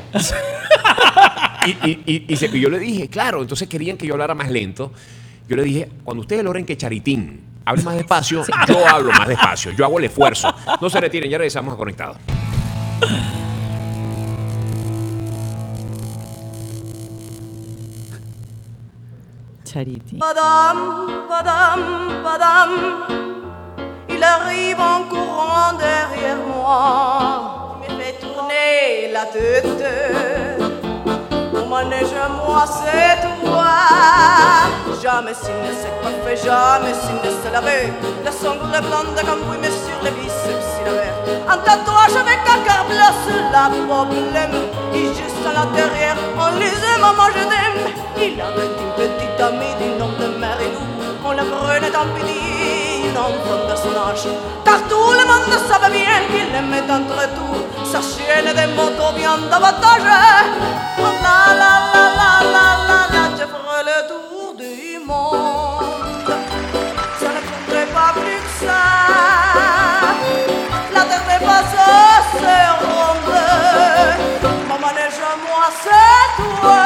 Y yo le dije, claro, entonces querían que yo hablara más lento. Yo le dije, cuando ustedes logren que Charitín hable más despacio, yo hablo más despacio, yo hago el esfuerzo. No se retiren, ya regresamos a Conectados. Charity. Padam, padam, padam, il arrive en courant derrière moi, il me fait tourner la tête. Mon manège à moi, c'est toi. Jamais s'il ne s'est coiffé, jamais s'il ne s'est lavé. La sangle blonde comme oui, mais sur les biceps, il avait un tatouage avec un cœur bleu sur la problème. Et juste à l'intérieur, on lisait Maman, je t'aime. Il avait une petite amie du nom de Marilou. On la prenait en pitié, une enfant personnage. Car tout le monde savait bien qu'il aimait entre tout sa chienne des motos bien davantage. La la la la la la la, je ferai le tour du monde. Ça ne coûterait pas plus que ça. La terre n'est pas assez ronde. Mon manège à moi, c'est toi.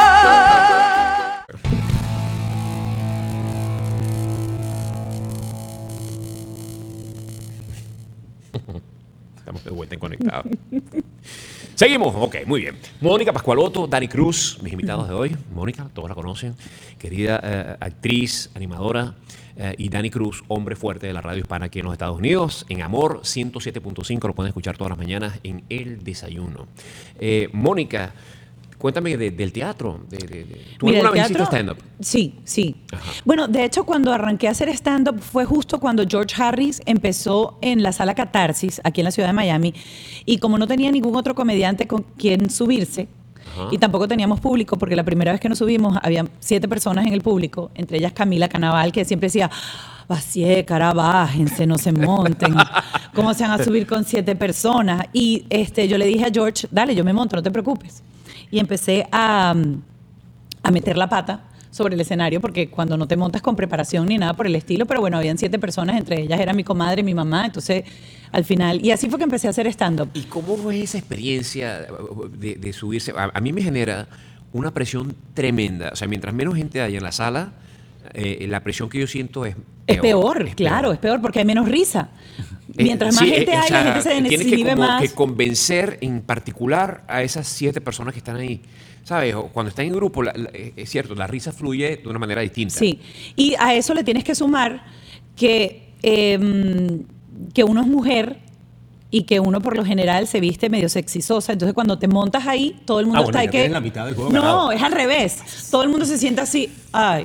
Estamos de vuelta en Conectados. Seguimos, ok, muy bien. Mónica Pascualoto, Dani Cruz, mis invitados de hoy. Mónica, todos la conocen, querida actriz, animadora, y Dani Cruz, hombre fuerte de la radio hispana aquí en los Estados Unidos, en Amor 107.5, lo pueden escuchar todas las mañanas en El Desayuno. Mónica, cuéntame del teatro. ¿Tú Mira, alguna el vez hiciste teatro- stand-up? Sí. Bueno, de hecho, cuando arranqué a hacer stand-up fue justo cuando George Harris empezó en la sala Catarsis, aquí en la ciudad de Miami, y como no tenía ningún otro comediante con quien subirse, y tampoco teníamos público, porque la primera vez que nos subimos había 7 personas en el público, entre ellas Camila Canaval, que siempre decía, vacíe, cara, bájense, no se monten. ¿Cómo se van a subir con 7 personas? Y yo le dije a George, dale, yo me monto, no te preocupes. Y empecé a meter la pata sobre el escenario, porque cuando no te montas con preparación ni nada por el estilo, pero bueno, habían 7 personas, entre ellas era mi comadre, mi mamá, entonces al final, y así fue que empecé a hacer stand-up. ¿Y cómo fue esa experiencia de subirse? A mí me genera una presión tremenda. O sea, mientras menos gente haya en la sala, la presión que yo siento es peor. Es peor, porque hay menos risa. Mientras más Sí, gente o hay, sea, la gente se tienes que, desinhibe como más. que convencer en particular a esas 7 personas que están ahí. ¿Sabes? Cuando están en grupo, es cierto, la risa fluye de una manera distinta. Sí, y a eso le tienes que sumar que uno es mujer y que uno por lo general se viste medio sexizosa. Entonces cuando te montas ahí, todo el mundo bueno, está ahí ya que... tienes la mitad del juego No, ganado. es al revés. Todo el mundo se siente así, ay,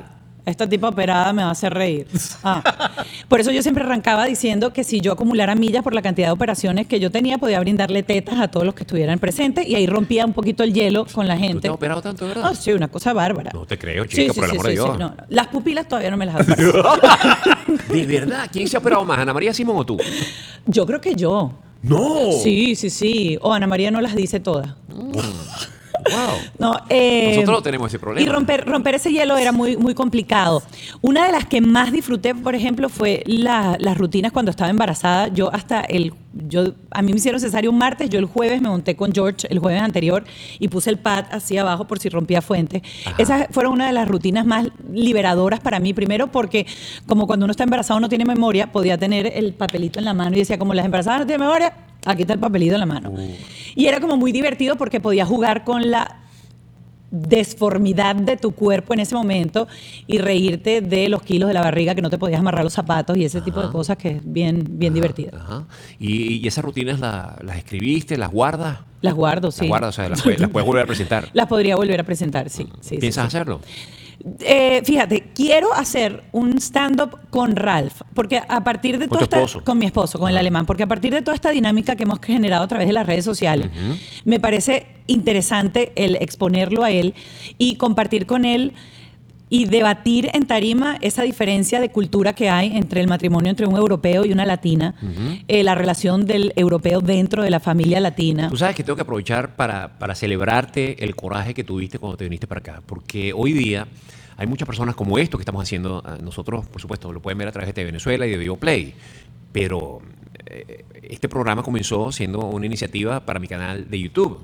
esta tipa operada me va a hacer reír. Por eso yo siempre arrancaba diciendo que si yo acumulara millas por la cantidad de operaciones que yo tenía, podía brindarle tetas a todos los que estuvieran presentes y ahí rompía un poquito el hielo con la gente. ¿Tú te has operado tanto, de verdad? Sí, una cosa bárbara. No te creo, chica, por el amor de Dios. Sí. No. Las pupilas todavía no me las han operado. ¿De verdad? ¿Quién se ha operado más, Ana María Simón o tú? Yo creo que yo. ¡No! Sí. O Ana María no las dice todas. Wow. No, Nosotros no tenemos ese problema. Y romper ese hielo era muy, muy complicado. Una de las que más disfruté, por ejemplo, fue las rutinas cuando estaba embarazada. A mí me hicieron cesárea un martes, yo el jueves me monté con George el jueves anterior y puse el pad así abajo por si rompía fuente. Esas fueron una de las rutinas más liberadoras para mí. Primero porque como cuando uno está embarazado no tiene memoria, podía tener el papelito en la mano y decía, como las embarazadas no tienen memoria, aquí está el papelito en la mano. Y era como muy divertido porque podía jugar con la desformidad de tu cuerpo en ese momento y reírte de los kilos de la barriga que no te podías amarrar los zapatos y ese tipo de cosas que es bien divertido. ¿Y esas rutinas las escribiste, las guardas? Las guardo, sí. Las guardas, o sea, las puedes volver a presentar. Las podría volver a presentar, sí. ¿Piensas hacerlo? Fíjate, quiero hacer un stand-up con Ralph, porque a partir de ¿Con tu esposo? Con mi esposo, con el alemán, porque a partir de toda esta dinámica que hemos generado a través de las redes sociales, me parece interesante el exponerlo a él y compartir con él y debatir en tarima esa diferencia de cultura que hay entre el matrimonio entre un europeo y una latina, la relación del europeo dentro de la familia latina. Tú sabes que tengo que aprovechar para celebrarte el coraje que tuviste cuando te viniste para acá, porque hoy día hay muchas personas como esto que estamos haciendo. Nosotros, por supuesto, lo pueden ver a través de Venezuela y de Vivoplay, pero este programa comenzó siendo una iniciativa para mi canal de YouTube.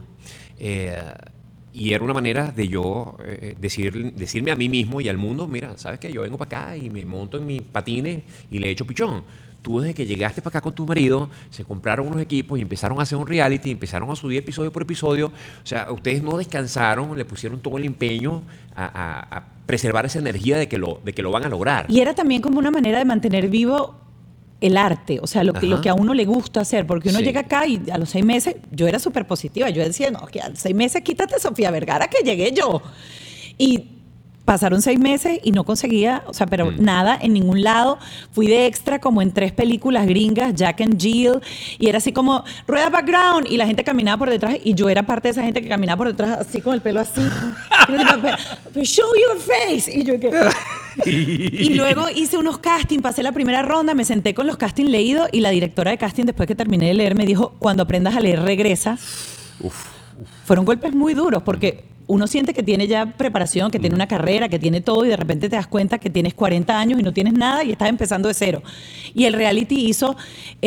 Y era una manera de yo decirme a mí mismo y al mundo, mira, ¿sabes qué? Yo vengo para acá y me monto en mis patines y le echo pichón. Tú desde que llegaste para acá con tu marido, se compraron unos equipos y empezaron a hacer un reality, empezaron a subir episodio por episodio. O sea, ustedes no descansaron, le pusieron todo el empeño a preservar esa energía de que lo van a lograr. Y era también como una manera de mantener vivo el arte, o sea, lo que a uno le gusta hacer, porque uno llega acá y a los 6 meses, yo era súper positiva, yo decía, no, que a los 6 meses quítate Sofía Vergara que llegué yo. Y pasaron 6 meses y no conseguía, o sea, pero nada en ningún lado. Fui de extra como en 3 películas gringas, Jack and Jill, y era así como, rueda background, y la gente caminaba por detrás, y yo era parte de esa gente que caminaba por detrás así con el pelo así. Show your face. Y yo y luego hice unos castings, pasé la primera ronda, me senté con los castings leídos y la directora de casting, después que terminé de leer, me dijo, cuando aprendas a leer, regresa. Fueron golpes muy duros porque uno siente que tiene ya preparación, que tiene una carrera, que tiene todo y de repente te das cuenta que tienes 40 años y no tienes nada y estás empezando de cero. Y el reality hizo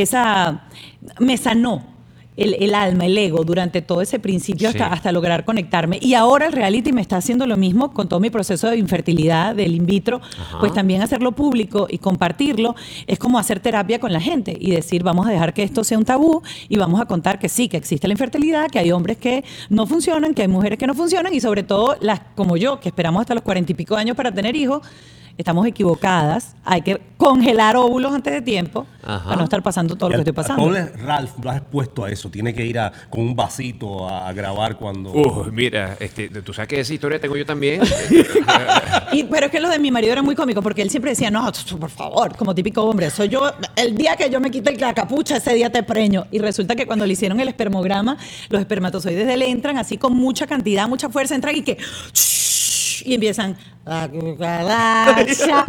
me sanó el alma, el ego durante todo ese principio hasta lograr conectarme. Y ahora el reality me está haciendo lo mismo con todo mi proceso de infertilidad, del in vitro. Pues también hacerlo público y compartirlo es como hacer terapia con la gente y decir, vamos a dejar que esto sea un tabú y vamos a contar que sí, que existe la infertilidad, que hay hombres que no funcionan, que hay mujeres que no funcionan y sobre todo las como yo, que esperamos hasta los 40 y pico años para tener hijos. Estamos equivocadas, hay que congelar óvulos antes de tiempo para no estar pasando todo lo que estoy pasando. Pobre Ralph lo has expuesto a eso, tiene que ir con un vasito a grabar cuando... Mira, tú sabes que esa historia tengo yo también. Pero es que lo de mi marido era muy cómico porque él siempre decía, no, por favor, como típico hombre, soy yo, el día que yo me quito la capucha, ese día te preño. Y resulta que cuando le hicieron el espermograma, los espermatozoides le entran así con mucha cantidad, mucha fuerza, entran y que... Y empiezan, la cucaracha.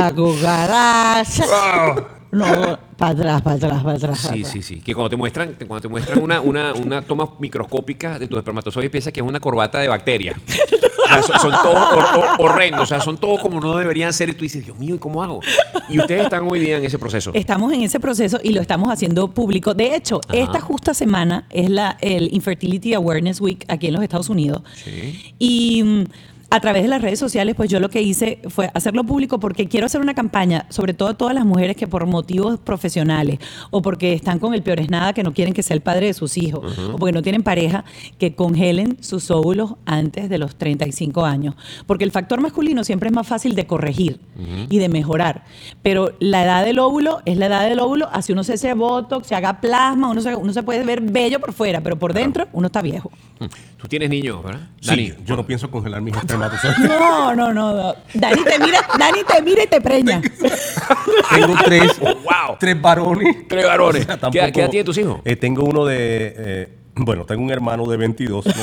Wow. No, para atrás. Sí. Que cuando te muestran una toma microscópica de tus espermatozoides, piensas que es una corbata de bacterias. O sea, son todos horrendos, o sea, son todos como no deberían ser. Y tú dices, Dios mío, ¿y cómo hago? Y ustedes están hoy día en ese proceso. Estamos en ese proceso y lo estamos haciendo público. De hecho, esta justa semana es el Infertility Awareness Week aquí en los Estados Unidos. Sí. Y a través de las redes sociales, pues yo lo que hice fue hacerlo público porque quiero hacer una campaña, sobre todo a todas las mujeres que por motivos profesionales o porque están con el peor es nada, que no quieren que sea el padre de sus hijos o porque no tienen pareja, que congelen sus óvulos antes de los 35 años. Porque el factor masculino siempre es más fácil de corregir y de mejorar. Pero la edad del óvulo es la edad del óvulo, así uno se hace botox, se haga plasma, uno se puede ver bello por fuera, pero por dentro uno está viejo. Tú tienes niños, ¿verdad? Sí, Dani, yo no pienso congelar mis espermatozoides. espermatozoides. No. Dani te mira y te preña. Tengo Wow. 3 varones. 3 varones. O sea, ¿Qué tampoco- edad tienen tus hijos? Tengo uno de... tengo un hermano de 22. ¿no?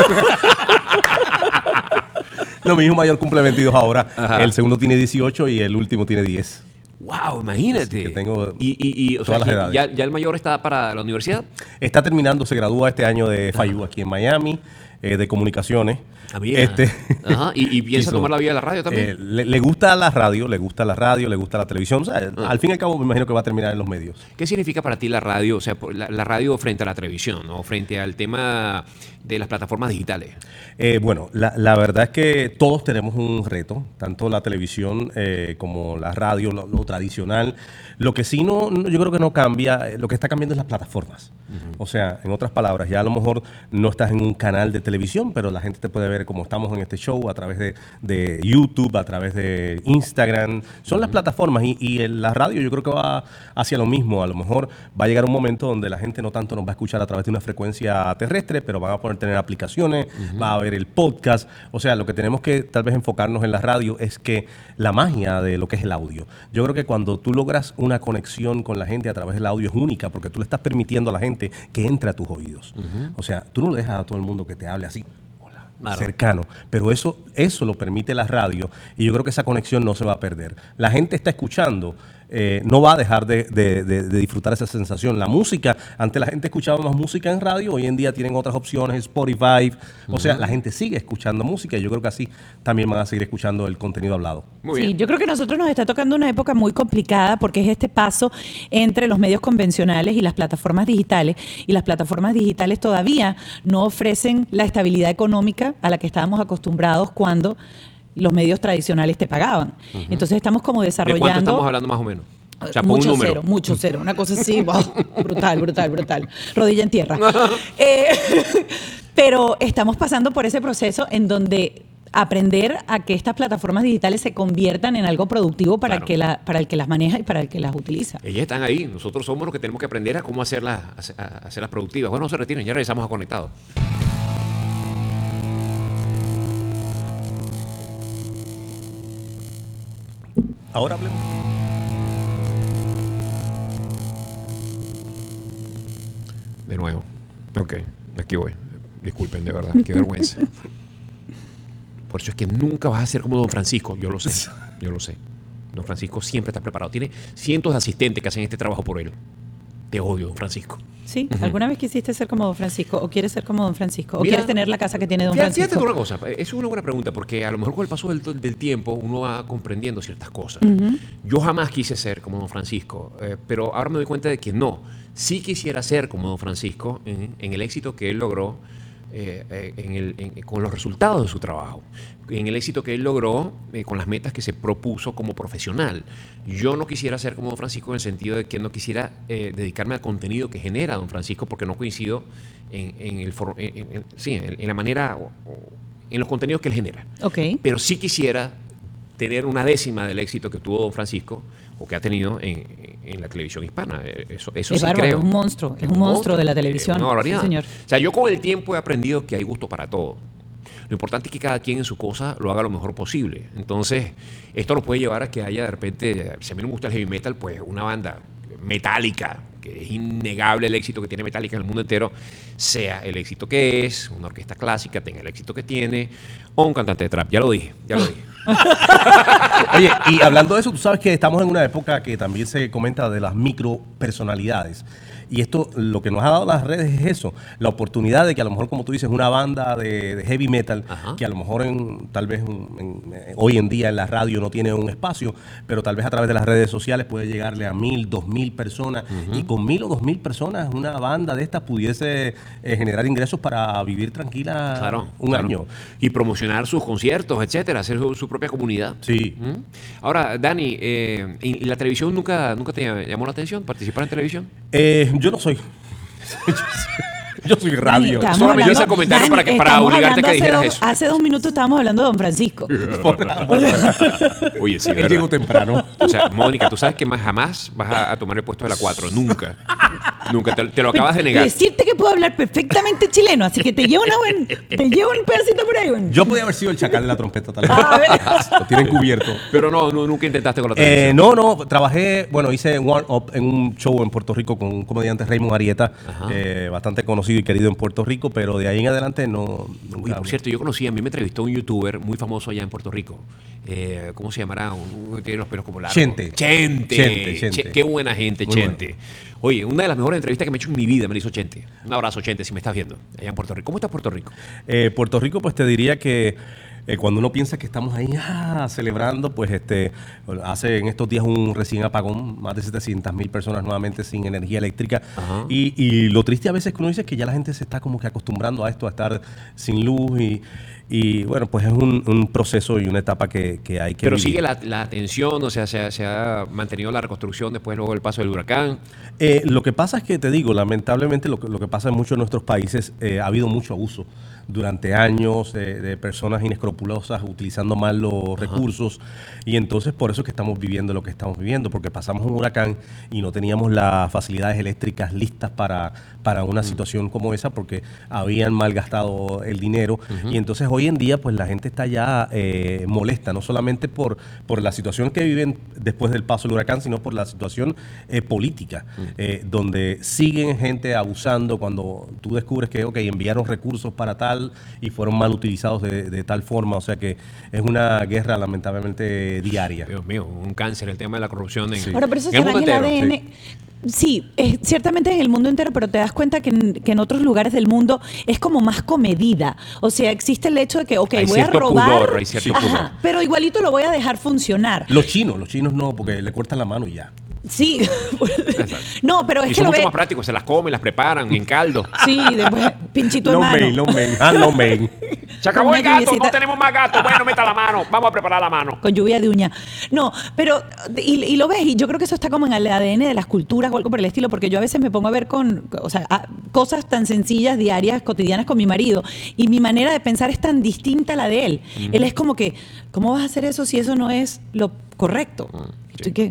No, mi hijo mayor cumple 22 ahora. Ajá. El segundo tiene 18 y el último tiene 10. Wow, imagínate. Así que tengo o sea, todas las edades. ya el mayor está para la universidad. Está terminando, se gradúa este año de FIU aquí en Miami, de comunicaciones. Ah, mira. Ajá. ¿Y piensa quiso- tomar la vía de la radio también? le gusta la radio, le gusta la televisión. O sea, al fin y al cabo me imagino que va a terminar en los medios. ¿Qué significa para ti la radio? O sea, la radio frente a la televisión, ¿no? Frente al tema de las plataformas digitales. Bueno, la verdad es que todos tenemos un reto, tanto la televisión como la radio, lo tradicional. Lo que sí yo creo que no cambia, lo que está cambiando es las plataformas. O sea, en otras palabras, ya a lo mejor no estás en un canal de televisión, pero la gente te puede ver como estamos en este show a través de YouTube, a través de Instagram. Son las plataformas y la radio yo creo que va hacia lo mismo. A lo mejor va a llegar un momento donde la gente no tanto nos va a escuchar a través de una frecuencia terrestre, pero van a poder tener aplicaciones, va a haber el podcast. O sea, lo que tenemos que tal vez enfocarnos en la radio es que la magia de lo que es el audio. Yo creo que cuando tú logras una conexión con la gente a través del audio es única, porque tú le estás permitiendo a la gente que entre a tus oídos. O sea, tú no le dejas a todo el mundo que te hable así. Claro. Cercano, pero eso lo permite la radio y yo creo que esa conexión no se va a perder. La gente está escuchando, no va a dejar de disfrutar esa sensación. La música, antes la gente escuchaba más música en radio, hoy en día tienen otras opciones, Spotify, o sea, la gente sigue escuchando música y yo creo que así también van a seguir escuchando el contenido hablado. Muy Sí, bien. yo creo que a nosotros nos está tocando una época muy complicada porque es este paso entre los medios convencionales y las plataformas digitales. Y las plataformas digitales todavía no ofrecen la estabilidad económica a la que estábamos acostumbrados cuando los medios tradicionales te pagaban. Entonces estamos como ¿De cuánto desarrollando... estamos hablando más o menos? O sea, pon un número. Mucho cero, una cosa así, wow, brutal, rodilla en tierra. Pero estamos pasando por ese proceso en donde aprender a que estas plataformas digitales se conviertan en algo productivo para, Claro. para el que las maneja y para el que las utiliza. Ellas están ahí. Nosotros somos los que tenemos que aprender a cómo hacerlas productivas. Bueno, no se retiren, ya regresamos a Conectados. Ahora hablemos. De nuevo. Ok, aquí voy. Disculpen, de verdad, qué vergüenza. Por eso es que nunca vas a ser como Don Francisco. Yo lo sé, yo lo sé. Don Francisco siempre está preparado. Tiene cientos de asistentes que hacen este trabajo por él. Te odio, Don Francisco. ¿Sí? ¿Alguna vez quisiste ser como Don Francisco? ¿O quieres ser como Don Francisco? ¿O Mira, quieres tener la casa que tiene Don Fíjate Francisco? una cosa, eso es una buena pregunta, porque a lo mejor con el paso del tiempo uno va comprendiendo ciertas cosas. Yo jamás quise ser como Don Francisco, pero ahora me doy cuenta de que no. Sí quisiera ser como Don Francisco en el éxito que él logró con los resultados de su trabajo, en el éxito que él logró con las metas que se propuso como profesional. Yo no quisiera ser como Don Francisco en el sentido de que no quisiera dedicarme al contenido que genera Don Francisco, porque no coincido en la manera, en los contenidos que él genera. Ok. Pero sí quisiera tener una décima del éxito que tuvo Don Francisco o que ha tenido en la televisión hispana. Eso Es sí bárbaro, creo. es un monstruo, es un monstruo de la televisión. Es una barbaridad. Sí, señor. O sea, yo con el tiempo he aprendido que hay gusto para todo. Lo importante es que cada quien en su cosa lo haga lo mejor posible. Entonces, esto nos puede llevar a que haya de repente, si a mí no me gusta el heavy metal, pues una banda Metallica, que es innegable el éxito que tiene Metallica en el mundo entero, sea el éxito que es, una orquesta clásica tenga el éxito que tiene, o un cantante de trap. Ya lo dije. Oye, y hablando de eso, tú sabes que estamos en una época que también se comenta de las micropersonalidades. Y esto, lo que nos ha dado las redes es eso, la oportunidad de que a lo mejor, como tú dices, una banda de heavy metal, Ajá. que a lo mejor hoy en día en la radio no tiene un espacio, pero tal vez a través de las redes sociales puede llegarle a 1,000, 2,000 personas. Y con 1,000 o 2,000 personas, una banda de estas pudiese generar ingresos para vivir tranquila Claro, un claro. año. Y promocionar sus conciertos, etcétera, hacer su propia comunidad. Sí. ¿Mm? Ahora, Dani, ¿y la televisión nunca te llamó la atención? ¿Participar en televisión? Yo no soy. Yo soy radio. Estamos Solamente hablando- hice ese comentario para estamos obligarte a que hablando dijeras hace eso. Hace 2 minutos estábamos hablando de Don Francisco. Oye, sí, Él ¿verdad? llegó temprano. O sea, Mónica, tú sabes que jamás vas a tomar el puesto de la 4, nunca. Nunca te lo acabas de negar. Decirte que puedo hablar perfectamente chileno, así que te llevo un pedacito por ahí. Yo podía haber sido el chacal de la trompeta, tal vez. A ver. Lo tienen cubierto. Pero no, nunca intentaste con la televisión. No, trabajé, hice One Up en un show en Puerto Rico con un comediante, Raymond Arieta, bastante conocido y querido en Puerto Rico, pero de ahí en adelante no. Oye, por cierto, a mí me entrevistó un youtuber muy famoso allá en Puerto Rico. ¿Cómo se llamará? Que tiene los pelos como largos. Chente. Qué buena gente, Muy Chente. Oye, una de las mejores entrevistas que me he hecho en mi vida me la hizo Chente. Un abrazo, Chente, si me estás viendo allá en Puerto Rico. ¿Cómo está Puerto Rico? Puerto Rico, pues te diría que cuando uno piensa que estamos ahí celebrando, pues hace en estos días un recién apagón, más de 700,000 personas nuevamente sin energía eléctrica. Y lo triste a veces que uno dice es que ya la gente se está como que acostumbrando a esto, a estar sin luz y bueno, pues es un proceso y una etapa que hay que Pero vivir. sigue la tensión, o sea, se ha mantenido la reconstrucción después luego del paso del huracán. Lo que pasa es que, te digo, lamentablemente lo que pasa en muchos de nuestros países, ha habido mucho abuso durante años de personas inescrupulosas utilizando mal los recursos, y entonces por eso es que estamos viviendo lo que estamos viviendo, porque pasamos un huracán y no teníamos las facilidades eléctricas listas para una situación como esa, porque habían malgastado el dinero, y entonces hoy en día pues la gente está ya molesta, no solamente por la situación que viven después del paso del huracán, sino por la situación política, donde siguen gente abusando cuando tú descubres que enviaron recursos para tal y fueron mal utilizados de tal forma, o sea que es una guerra lamentablemente diaria. Dios mío, un cáncer, el tema de la corrupción en, Ahora, pero eso en se el da mundo en el entero. ADN. Sí, ciertamente en el mundo entero, pero te das cuenta que en otros lugares del mundo es como más comedida. O sea, existe el hecho de que, Hay voy a cierto robar, pudor, hay cierto pudor. pero igualito lo voy a dejar funcionar. Los chinos no, porque le cortan la mano y ya. Sí. No, pero es Y que son lo mucho ve. más prácticos, se las comen, las preparan en caldo. Sí, después pinchito de mano. Lo main. Se acabó Con el una gato, lluviecita. no tenemos más gato. Bueno, meta la mano, vamos a preparar la mano. Con lluvia de uña. No, pero, y lo ves, y yo creo que eso está como en el ADN de las culturas o algo por el estilo, porque yo a veces me pongo a ver cosas tan sencillas, diarias, cotidianas con mi marido, y mi manera de pensar es tan distinta a la de él. Él es como que, ¿cómo vas a hacer eso si eso no es lo correcto? Estoy que,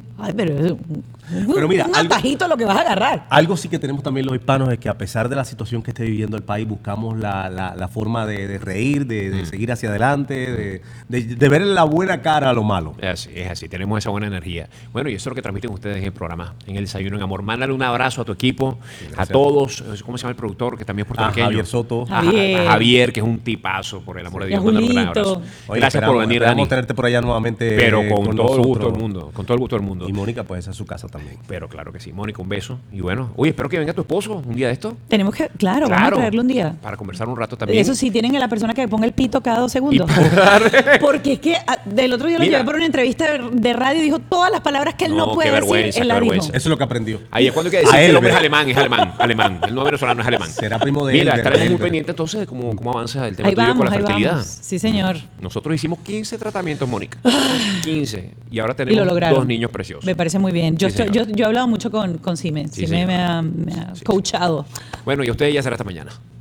Pero mira, un algo- atajito lo que vas a agarrar. Algo sí que tenemos también los hispanos es que a pesar de la situación que esté viviendo el país, buscamos la forma de reír, de seguir hacia adelante, de ver la buena cara a lo malo. Es así, tenemos esa buena energía. Bueno, y eso es lo que transmiten ustedes en el programa, en el Desayuno en Amor. Mándale un abrazo a tu equipo, a todos. ¿Cómo se llama el productor? Que también es puertorriqueño. Javier Soto. Javier. A Javier, que es un tipazo, por el amor de Y a Dios. mándale un gran Julito. abrazo. Oye, Gracias por venir, Dani. Esperamos tenerte por allá nuevamente. Pero con todo el gusto nosotros. del mundo, con todo el gusto del mundo. Y Mónica, pues esa es su casa también. Pero claro que sí. Mónica, un beso. Y bueno, oye, espero que venga tu esposo un día de esto. Tenemos que, claro, vamos a traerlo un día. Para conversar un rato también. Eso sí, tienen a la persona que ponga el pito cada 2 segundos. Porque es que del otro día lo Mira. llevé por una entrevista de radio y dijo todas las palabras que él no No, puede qué decir, vergüenza, él qué las dijo. vergüenza. Eso es lo que aprendió. Ahí es cuando hay que decir A que él, el hombre es ¿verdad? alemán. El no venezolano es alemán. Será primo de Mira, él, estaremos de él, muy ¿verdad? pendientes entonces de cómo avanza el tema Ahí tuyo vamos, con la fertilidad. Sí, señor. Nosotros hicimos 15 tratamientos, Mónica. 15. Y ahora Y tenemos lo lograron. 2 niños preciosos. Me parece muy bien. Yo Sí, señor. he hablado mucho con Sime. Sí, Sime señor. me ha coachado. Bueno, y ustedes ya será hasta mañana.